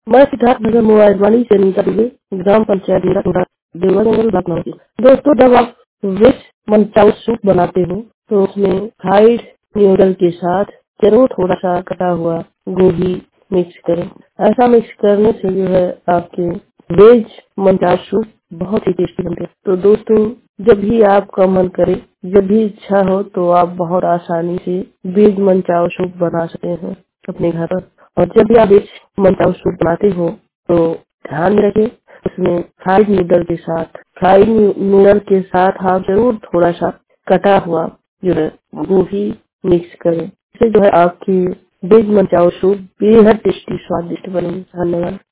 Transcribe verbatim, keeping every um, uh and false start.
मैं सिद्धार्थ नगर मोबाइल वाणी से नीता दुबे, ग्राम पंचायत मेरा टोला देवा जंगल लखनऊ की। दोस्तों, जब आप वेज मनचाउ सूप बनाते हो तो उसमें फ्राइड न्यूडल के साथ जरूर थोड़ा सा कटा हुआ गोभी मिक्स करें। ऐसा मिक्स करने से जो है आपके वेज मनचाउ सूप बहुत ही टेस्टी बनते हैं। तो दोस्तों, जब भी आपका मन करे, जब भी इच्छा हो, तो आप बहुत आसानी से वेज मनचाउ सूप बना सकते हैं अपने घर पर। और जब भी आप वेज मनचाउ सूप बनाते हो तो ध्यान में रखें, उसमें फ्राइड नूडल के साथ फ्राइड नूडल के साथ आप जरूर थोड़ा सा कटा हुआ जो है गोभी मिक्स करें। इससे जो है आपकी वेज मनचाउ सूप बेहद टेस्टी स्वादिष्ट बनेगी। धन्यवाद।